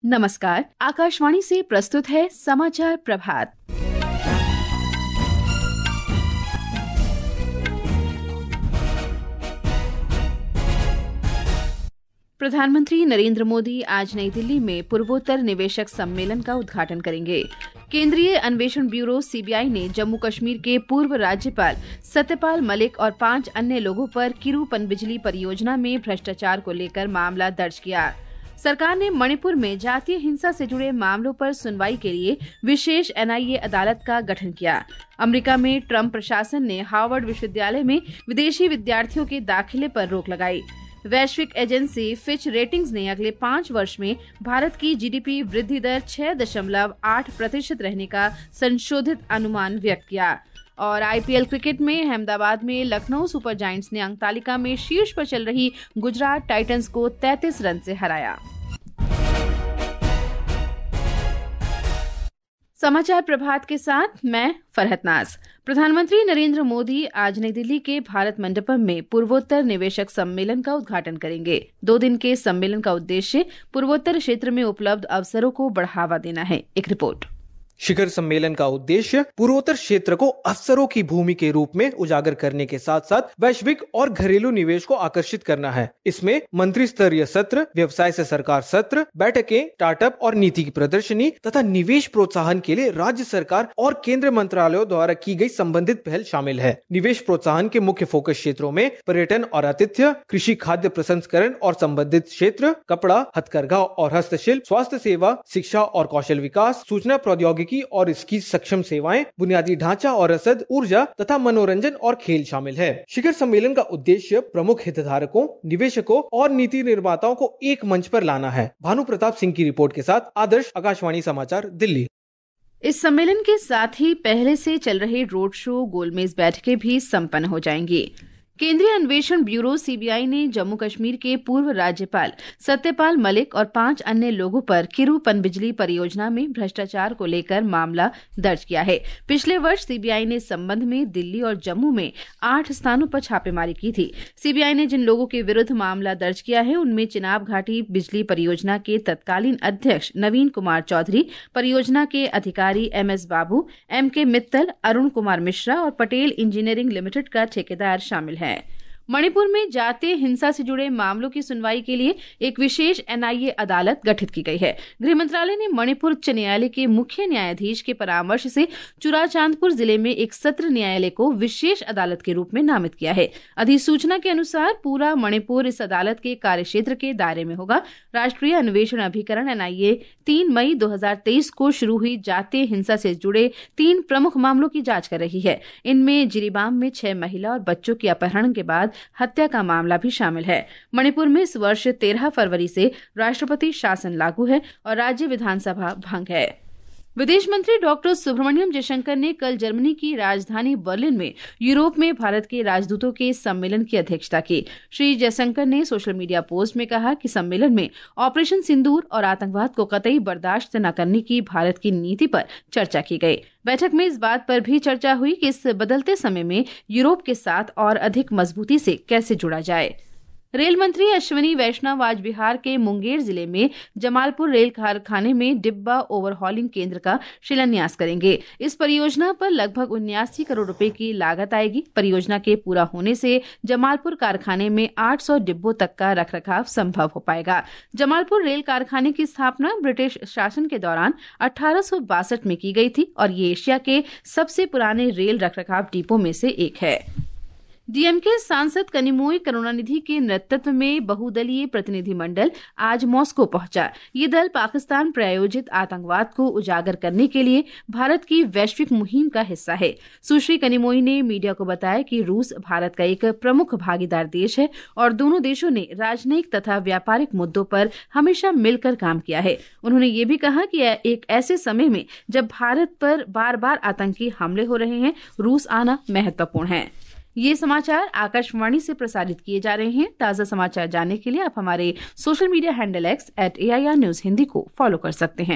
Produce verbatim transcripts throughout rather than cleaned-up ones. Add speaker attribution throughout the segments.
Speaker 1: नमस्कार, आकाशवाणी से प्रस्तुत है समाचार प्रभात। प्रधानमंत्री नरेंद्र मोदी आज नई दिल्ली में पूर्वोत्तर निवेशक सम्मेलन का उद्घाटन करेंगे। केंद्रीय अन्वेषण ब्यूरो सीबीआई ने जम्मू कश्मीर के पूर्व राज्यपाल सत्यपाल मलिक और पांच अन्य लोगों पर किरू पनबिजली परियोजना में भ्रष्टाचार को लेकर मामला दर्ज किया। सरकार ने मणिपुर में जातीय हिंसा से जुड़े मामलों पर सुनवाई के लिए विशेष एनआईए अदालत का गठन किया। अमेरिका में ट्रंप प्रशासन ने हार्वर्ड विश्वविद्यालय में विदेशी विद्यार्थियों के दाखिले पर रोक लगाई। वैश्विक एजेंसी फिच रेटिंग्स ने अगले पाँच वर्ष में भारत की जीडीपी वृद्धि दर छह दशमलव आठ प्रतिशत रहने का संशोधित अनुमान व्यक्त किया। और आईपीएल क्रिकेट में अहमदाबाद में लखनऊ सुपर जायंट्स ने अंक तालिका में शीर्ष पर चल रही गुजरात टाइटंस को तैंतीस रन से हराया। समाचार प्रभात के साथ मैं फरहत नाज। प्रधानमंत्री नरेंद्र मोदी आज नई दिल्ली के भारत मंडपम में पूर्वोत्तर निवेशक सम्मेलन का उद्घाटन करेंगे। दो दिन के सम्मेलन का उद्देश्य पूर्वोत्तर क्षेत्र में उपलब्ध अवसरों को बढ़ावा देना है। एक रिपोर्ट।
Speaker 2: शिखर सम्मेलन का उद्देश्य पूर्वोत्तर क्षेत्र को अवसरों की भूमि के रूप में उजागर करने के साथ साथ वैश्विक और घरेलू निवेश को आकर्षित करना है। इसमें मंत्री स्तरीय सत्र, व्यवसाय से सरकार सत्र, बैठकें, स्टार्टअप और नीति की प्रदर्शनी तथा निवेश प्रोत्साहन के लिए राज्य सरकार और केंद्र मंत्रालयों द्वारा की गई संबंधित पहल शामिल है। निवेश प्रोत्साहन के मुख्य फोकस क्षेत्रों में पर्यटन और आतिथ्य, कृषि, खाद्य प्रसंस्करण और संबंधित क्षेत्र, कपड़ा, हथकरघा और हस्तशिल्प, स्वास्थ्य सेवा, शिक्षा और कौशल विकास, सूचना प्रौद्योगिकी और इसकी सक्षम सेवाएं, बुनियादी ढांचा और रसद, ऊर्जा तथा मनोरंजन और खेल शामिल है। शिखर सम्मेलन का उद्देश्य प्रमुख हितधारकों, निवेशकों और नीति निर्माताओं को एक मंच पर लाना है। भानु प्रताप सिंह की रिपोर्ट के साथ आदर्श, आकाशवाणी समाचार, दिल्ली।
Speaker 1: इस सम्मेलन के साथ ही पहले से चल रहे रोड शो, गोलमेज बैठकें भी संपन्न हो जाएंगी। केंद्रीय अन्वेषण ब्यूरो सीबीआई ने जम्मू कश्मीर के पूर्व राज्यपाल सत्यपाल मलिक और पांच अन्य लोगों पर किरू पनबिजली परियोजना में भ्रष्टाचार को लेकर मामला दर्ज किया है। पिछले वर्ष सीबीआई ने इस संबंध में दिल्ली और जम्मू में आठ स्थानों पर छापेमारी की थी। सीबीआई ने जिन लोगों के विरुद्ध मामला दर्ज किया है उनमें चिनाब घाटी बिजली परियोजना के तत्कालीन अध्यक्ष नवीन कुमार चौधरी, परियोजना के अधिकारी एम एस बाबू, एम के मित्तल, अरुण कुमार मिश्रा और पटेल इंजीनियरिंग लिमिटेड का ठेकेदार शामिल है। मणिपुर में जातीय हिंसा से जुड़े मामलों की सुनवाई के लिए एक विशेष एनआईए अदालत गठित की गई है। गृह मंत्रालय ने मणिपुर उच्च न्यायालय के मुख्य न्यायाधीश के परामर्श से चुराचांदपुर जिले में एक सत्र न्यायालय को विशेष अदालत के रूप में नामित किया है। अधिसूचना के अनुसार पूरा मणिपुर इस अदालत के कार्यक्षेत्र के दायरे में होगा। राष्ट्रीय अन्वेषण अभिकरण एनआईए तीन मई दो हजार तेईस को शुरू हुई जातीय हिंसा से जुड़े तीन प्रमुख मामलों की जांच कर रही है। इनमें जिरीबाम में छह महिला और बच्चों के अपहरण के बाद हत्या का मामला भी शामिल है। मणिपुर में इस वर्ष तेरह फरवरी से राष्ट्रपति शासन लागू है और राज्य विधानसभा भंग है। विदेश मंत्री डॉक्टर सुब्रमण्यम जयशंकर ने कल जर्मनी की राजधानी बर्लिन में यूरोप में भारत के राजदूतों के सम्मेलन की अध्यक्षता की। श्री जयशंकर ने सोशल मीडिया पोस्ट में कहा कि सम्मेलन में ऑपरेशन सिंदूर और आतंकवाद को कतई बर्दाश्त न करने की भारत की नीति पर चर्चा की गई। बैठक में इस बात पर भी चर्चा हुई कि इस बदलते समय में यूरोप के साथ और अधिक मजबूती से कैसे जुड़ा जाए। रेल मंत्री अश्विनी वैष्णव आज बिहार के मुंगेर जिले में जमालपुर रेल कारखाने में डिब्बा ओवरहॉलिंग केंद्र का शिलान्यास करेंगे। इस परियोजना पर लगभग उन्यासी करोड़ रुपए की लागत आएगी। परियोजना के पूरा होने से जमालपुर कारखाने में आठ सौ डिब्बों तक का रखरखाव संभव हो पाएगा। जमालपुर रेल कारखाने की स्थापना ब्रिटिश शासन के दौरान अठारह सौ बासठ में की गई थी और ये एशिया के सबसे पुराने रेल रखरखाव डिपो में से एक है। डीएमके सांसद कनिमोई करुणानिधि के नेतृत्व में बहुदलीय प्रतिनिधिमंडल आज मॉस्को पहुंचा। ये दल पाकिस्तान प्रायोजित आतंकवाद को उजागर करने के लिए भारत की वैश्विक मुहिम का हिस्सा है। सुश्री कनिमोई ने मीडिया को बताया कि रूस भारत का एक प्रमुख भागीदार देश है और दोनों देशों ने राजनयिक तथा व्यापारिक मुद्दों पर हमेशा मिलकर काम किया है। उन्होंने ये भी कहा कि एक ऐसे समय में जब भारत पर बार बार आतंकी हमले हो रहे हैं, रूस आना महत्वपूर्ण है। ये समाचार आकाशवाणी से प्रसारित किए जा रहे हैं। ताज़ा समाचार जानने के लिए आप हमारे social media handle X at A I R news Hindi को फॉलो कर सकते हैं।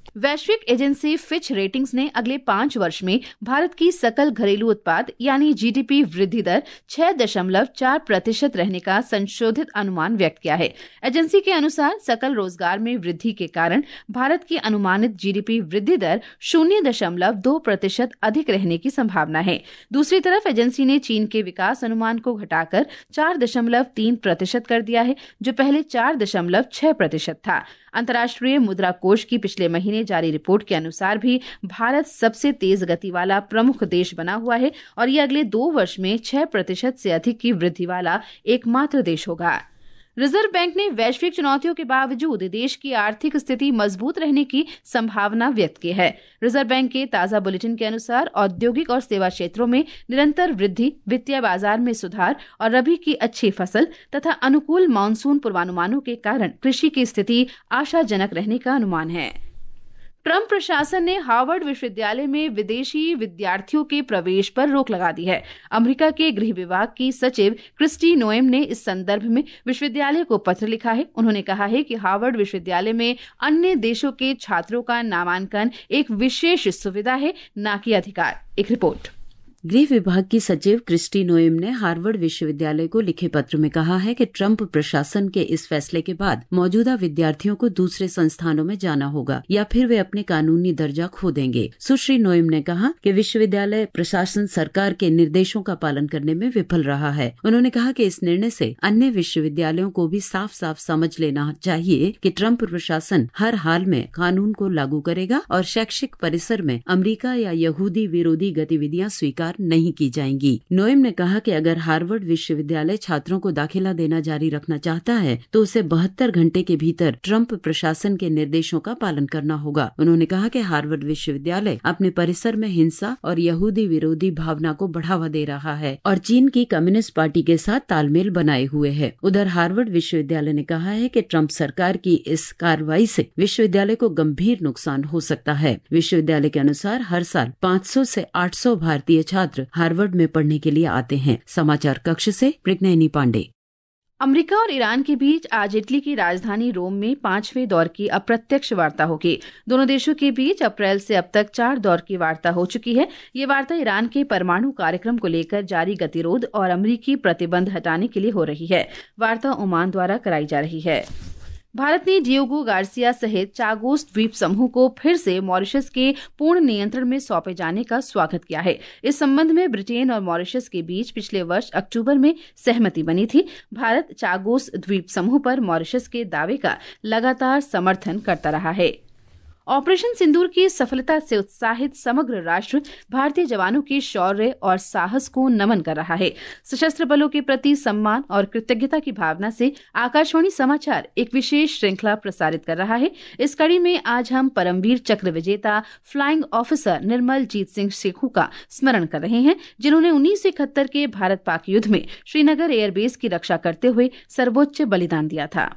Speaker 1: वैश्विक एजेंसी फिच रेटिंग्स ने अगले पांच वर्ष में भारत की सकल घरेलू उत्पाद यानी जीडीपी वृद्धि दर छह दशमलव चार प्रतिशत रहने का संशोधित अनुमान व्यक्त किया है। एजेंसी के अनुसार सकल रोजगार में वृद्धि के कारण भारत की अनुमानित जीडीपी वृद्धि दर शून्य दशमलव दो प्रतिशत अधिक रहने की संभावना है। दूसरी तरफ एजेंसी ने चीन के विकास अनुमान को घटाकर चार दशमलव तीन प्रतिशत कर दिया है, जो पहले चार दशमलव छह प्रतिशत था। अंतर्राष्ट्रीय मुद्रा कोष की पिछले महीने जारी रिपोर्ट के अनुसार भी भारत सबसे तेज गति वाला प्रमुख देश बना हुआ है और ये अगले दो वर्ष में छह प्रतिशत से अधिक की वृद्धि वाला एकमात्र देश होगा। रिजर्व बैंक ने वैश्विक चुनौतियों के बावजूद देश की आर्थिक स्थिति मजबूत रहने की संभावना व्यक्त की है। रिजर्व बैंक के ताजा बुलेटिन के अनुसार औद्योगिक और सेवा क्षेत्रों में निरंतर वृद्धि, वित्तीय बाजार में सुधार और रबी की अच्छी फसल तथा अनुकूल मानसून पूर्वानुमानों के कारण कृषि की स्थिति आशाजनक रहने का अनुमान है। ट्रंप प्रशासन ने हार्वर्ड विश्वविद्यालय में विदेशी विद्यार्थियों के प्रवेश पर रोक लगा दी है। अमेरिका के गृह विभाग की सचिव क्रिस्टी नोएम ने इस संदर्भ में विश्वविद्यालय को पत्र लिखा है। उन्होंने कहा है कि हार्वर्ड विश्वविद्यालय में अन्य देशों के छात्रों का नामांकन एक विशेष सुविधा है, न कि अधिकार। एक रिपोर्ट।
Speaker 3: गृह विभाग की सचिव क्रिस्टी नोएम ने हार्वर्ड विश्वविद्यालय को लिखे पत्र में कहा है कि ट्रंप प्रशासन के इस फैसले के बाद मौजूदा विद्यार्थियों को दूसरे संस्थानों में जाना होगा या फिर वे अपने कानूनी दर्जा खो देंगे। सुश्री नोएम ने कहा कि विश्वविद्यालय प्रशासन सरकार के निर्देशों का पालन करने में विफल रहा है। उन्होंने कहा कि इस निर्णय से अन्य विश्वविद्यालयों को भी साफ साफ समझ लेना चाहिए कि ट्रंप प्रशासन हर हाल में कानून को लागू करेगा और शैक्षिक परिसर में अमेरिका या यहूदी विरोधी गतिविधियां स्वीकार नहीं की जाएंगी। नोएम ने कहा कि अगर हार्वर्ड विश्वविद्यालय छात्रों को दाखिला देना जारी रखना चाहता है तो उसे बहत्तर घंटे के भीतर ट्रंप प्रशासन के निर्देशों का पालन करना होगा। उन्होंने कहा कि हार्वर्ड विश्वविद्यालय अपने परिसर में हिंसा और यहूदी विरोधी भावना को बढ़ावा दे रहा है और चीन की कम्युनिस्ट पार्टी के साथ तालमेल बनाए हुए है। उधर हार्वर्ड विश्वविद्यालय ने कहा है कि ट्रंप सरकार की इस कार्रवाई से विश्वविद्यालय को गंभीर नुकसान हो सकता है। विश्वविद्यालय के अनुसार हर साल पाँच सौ से आठ सौ भारतीय छात्र हार्वर्ड में पढ़ने के लिए आते हैं। समाचार कक्ष से प्रज्ञानी पांडे।
Speaker 1: अमेरिका और ईरान के बीच आज इटली की राजधानी रोम में पांचवें दौर की अप्रत्यक्ष वार्ता होगी। दोनों देशों के बीच अप्रैल से अब तक चार दौर की वार्ता हो चुकी है। ये वार्ता ईरान के परमाणु कार्यक्रम को लेकर जारी गतिरोध और अमेरिकी प्रतिबंध हटाने के लिए हो रही है। वार्ता ओमान द्वारा कराई जा रही है। भारत ने डियोगो गार्सिया सहित चागोस द्वीप समूह को फिर से मॉरिशस के पूर्ण नियंत्रण में सौंपे जाने का स्वागत किया है। इस संबंध में ब्रिटेन और मॉरिशस के बीच पिछले वर्ष अक्टूबर में सहमति बनी थी। भारत चागोस द्वीप समूह पर मॉरिशस के दावे का लगातार समर्थन करता रहा है। ऑपरेशन सिंदूर की सफलता से उत्साहित समग्र राष्ट्र भारतीय जवानों के शौर्य और साहस को नमन कर रहा है। सशस्त्र बलों के प्रति सम्मान और कृतज्ञता की भावना से आकाशवाणी समाचार एक विशेष श्रृंखला प्रसारित कर रहा है। इस कड़ी में आज हम परमवीर चक्र विजेता फ्लाइंग ऑफिसर निर्मल जीत सिंह सेखू का स्मरण कर रहे हैं, जिन्होंने उन्नीस सौ इकहत्तर के भारत पाक युद्ध में श्रीनगर एयरबेस की रक्षा करते हुए सर्वोच्च बलिदान दिया था।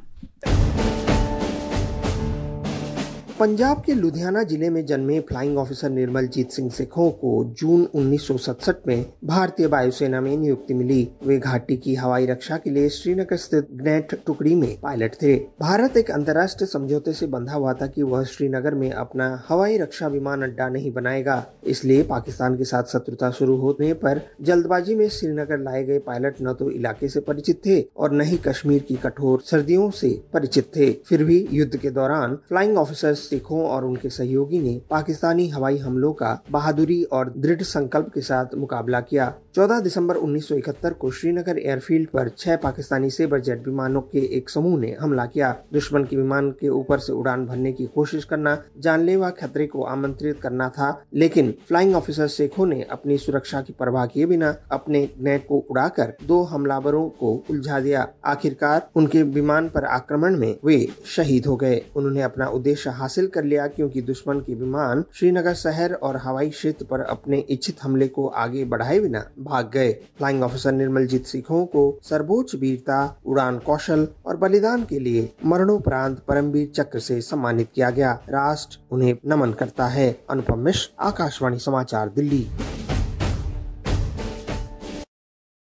Speaker 4: पंजाब के लुधियाना जिले में जन्मे फ्लाइंग ऑफिसर निर्मल जीत सिंह सेखों को जून उन्नीस सौ सड़सठ में भारतीय वायुसेना में नियुक्ति मिली। वे घाटी की हवाई रक्षा के लिए श्रीनगर स्थित ग्नेट टुकड़ी में पायलट थे। भारत एक अंतर्राष्ट्रीय समझौते से बंधा हुआ था कि वह श्रीनगर में अपना हवाई रक्षा विमान अड्डा नहीं बनाएगा। इसलिए पाकिस्तान के साथ शत्रुता शुरू होने पर जल्दबाजी में श्रीनगर लाए गए पायलट न तो इलाके से परिचित थे और न ही कश्मीर की कठोर सर्दियों से परिचित थे। फिर भी युद्ध के दौरान फ्लाइंग ऑफिसर सिखों और उनके सहयोगी ने पाकिस्तानी हवाई हमलों का बहादुरी और दृढ़ संकल्प के साथ मुकाबला किया। चौदह दिसंबर उन्नीस सौ इकहत्तर को श्रीनगर एयरफील्ड पर छह पाकिस्तानी सेबर जेट विमानों के एक समूह ने हमला किया। दुश्मन के विमान के ऊपर से उड़ान भरने की कोशिश करना जानलेवा खतरे को आमंत्रित करना था, लेकिन फ्लाइंग ऑफिसर शेखों ने अपनी सुरक्षा की परवाह किए बिना अपने ग्नेट को उड़ाकर दो हमलावरों को उलझा दिया। आखिरकार उनके विमान पर आक्रमण में वे शहीद हो गए। उन्होंने अपना उद्देश्य हासिल कर लिया, क्योंकि दुश्मन के विमान श्रीनगर शहर और हवाई क्षेत्र पर अपने इच्छित हमले को आगे बढ़ाए बिना भाग गए। फ्लाइंग ऑफिसर निर्मलजीत सिखों को सर्वोच्च वीरता, उड़ान कौशल और बलिदान के लिए मरणोपरांत परमवीर चक्र से सम्मानित किया गया। राष्ट्र उन्हें नमन करता है। अनुपम मिश्र, आकाशवाणी समाचार, दिल्ली।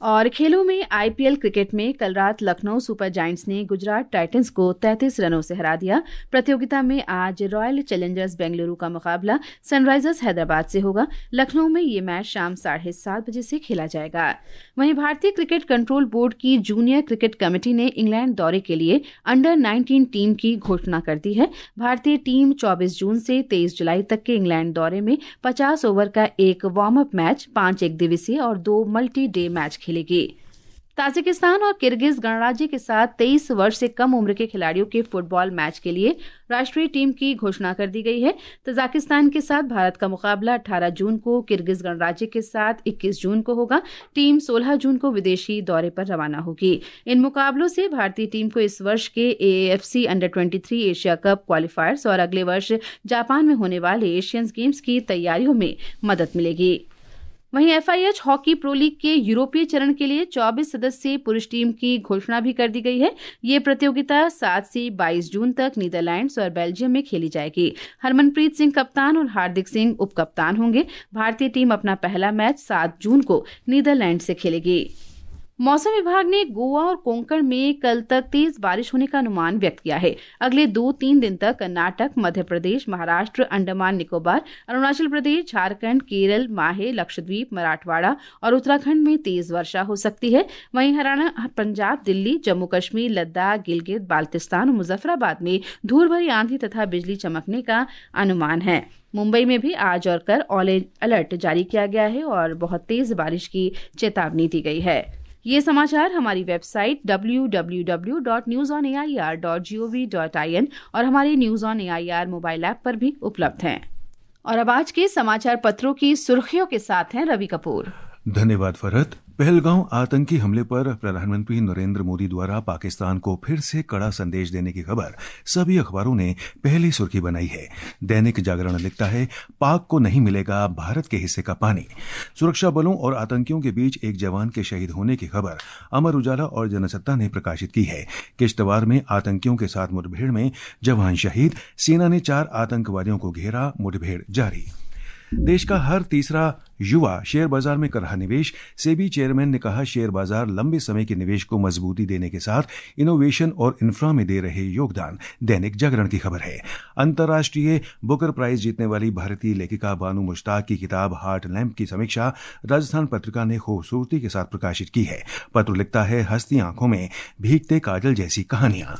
Speaker 1: और खेलों में आईपीएल क्रिकेट में कल रात लखनऊ सुपर जायंट्स ने गुजरात टाइटंस को तैंतीस रनों से हरा दिया। प्रतियोगिता में आज रॉयल चैलेंजर्स बेंगलुरु का मुकाबला सनराइजर्स हैदराबाद से होगा। लखनऊ में ये मैच शाम साढ़े सात बजे से खेला जाएगा। वहीं भारतीय क्रिकेट कंट्रोल बोर्ड की जूनियर क्रिकेट कमेटी ने इंग्लैंड दौरे के लिए अंडर नाइनटीन टीम की घोषणा कर दी है। भारतीय टीम चौबीस जून से तेईस जुलाई तक के इंग्लैंड दौरे में पचास ओवर का एक वार्म अप मैच, पांच एक दिवसीय और दो मल्टी डे मैच खेलेगी। ताजिकिस्तान और किर्गिज गणराज्य के साथ तेईस वर्ष से कम उम्र के खिलाड़ियों के फुटबॉल मैच के लिए राष्ट्रीय टीम की घोषणा कर दी गई है। तजाकिस्तान के साथ भारत का मुकाबला अठारह जून को, किर्गिज गणराज्य के साथ इक्कीस जून को होगा। टीम सोलह जून को विदेशी दौरे पर रवाना होगी। इन मुकाबलों से भारतीय टीम को इस वर्ष के एएफसी अंडर तेईस एशिया कप क्वालिफायर्स और अगले वर्ष जापान में होने वाले एशियन गेम्स की तैयारियों में मदद मिलेगी। वहीं एफआईएच हॉकी प्रो लीग के यूरोपीय चरण के लिए चौबीस सदस्यीय पुरुष टीम की घोषणा भी कर दी गई है। ये प्रतियोगिता सात से बाईस जून तक नीदरलैंड्स और बेल्जियम में खेली जाएगी। हरमनप्रीत सिंह कप्तान और हार्दिक सिंह उप कप्तान होंगे। भारतीय टीम अपना पहला मैच सात जून को नीदरलैंड से खेलेगी। मौसम विभाग ने गोवा और कोंकण में कल तक तेज बारिश होने का अनुमान व्यक्त किया है। अगले दो तीन दिन तक कर्नाटक, मध्य प्रदेश, महाराष्ट्र, अंडमान निकोबार, अरुणाचल प्रदेश, झारखंड, केरल, माहे, लक्षद्वीप, मराठवाड़ा और उत्तराखंड में तेज वर्षा हो सकती है। वहीं हरियाणा, पंजाब, दिल्ली, जम्मू कश्मीर, लद्दाख, गिलगित, बाल्टिस्तान और मुजफ्फराबाद में धूल भरी आंधी तथा बिजली चमकने का अनुमान है। मुंबई में भी आज और कल ऑरेंज अलर्ट जारी किया गया है और बहुत तेज बारिश की चेतावनी दी गई है। ये समाचार हमारी website W W W dot news on A I R dot G O V dot I N और हमारे news on A I R mobile app पर भी उपलब्ध हैं। और अब आज के समाचार पत्रों की सुर्खियों के साथ हैं रवि कपूर।
Speaker 5: धन्यवाद फरहत। पहलगांव आतंकी हमले पर प्रधानमंत्री नरेंद्र मोदी द्वारा पाकिस्तान को फिर से कड़ा संदेश देने की खबर सभी अखबारों ने पहली सुर्खी बनाई है। दैनिक जागरण लिखता है, पाक को नहीं मिलेगा भारत के हिस्से का पानी। सुरक्षा बलों और आतंकियों के बीच एक जवान के शहीद होने की खबर अमर उजाला और जनसत्ता ने प्रकाशित की है। किश्तवाड़ में आतंकियों के साथ मुठभेड़ में जवान शहीद, सेना ने चार आतंकवादियों को घेरा, मुठभेड़ जारी। देश का हर तीसरा युवा शेयर बाजार में कर रहा निवेश। सेबी चेयरमैन ने कहा, शेयर बाजार लंबे समय के निवेश को मजबूती देने के साथ इनोवेशन और इंफ्रा में दे रहे योगदान। दैनिक जागरण की खबर है। अंतर्राष्ट्रीय बुकर प्राइज जीतने वाली भारतीय लेखिका बानू मुश्ताक की किताब हार्ट लैम्प की समीक्षा राजस्थान पत्रिका ने खूबसूरती के साथ प्रकाशित की है। पत्र लिखता है, हंसती आंखों में भीगते काजल जैसी कहानियां।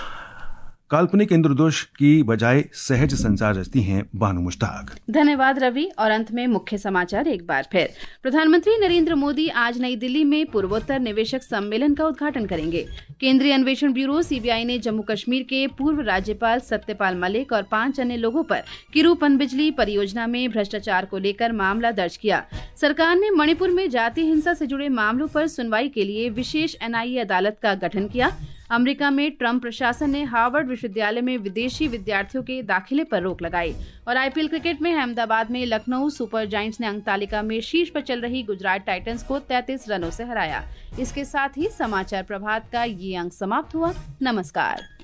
Speaker 5: काल्पनिक इंद्रधनुष की बजाय सहज संसार रचती हैं बानू मुश्ताक।
Speaker 1: धन्यवाद रवि। और अंत में मुख्य समाचार एक बार फिर। प्रधानमंत्री नरेंद्र मोदी आज नई दिल्ली में पूर्वोत्तर निवेशक सम्मेलन का उद्घाटन करेंगे। केंद्रीय अन्वेषण ब्यूरो सीबीआई ने जम्मू कश्मीर के पूर्व राज्यपाल सत्यपाल मलिक और पांच अन्य लोगों पर किरू पनबिजली परियोजना में भ्रष्टाचार को लेकर मामला दर्ज किया। सरकार ने मणिपुर में जातीय हिंसा से जुड़े मामलों पर सुनवाई के लिए विशेष एनआईए अदालत का गठन किया। अमेरिका में ट्रंप प्रशासन ने हार्वर्ड विश्वविद्यालय में विदेशी विद्यार्थियों के दाखिले पर रोक लगाई। और आईपीएल क्रिकेट में अहमदाबाद में लखनऊ सुपर जायंट्स ने अंक तालिका में शीर्ष पर चल रही गुजरात टाइटंस को तैंतीस रनों से हराया। इसके साथ ही समाचार प्रभात का ये अंक समाप्त हुआ। नमस्कार।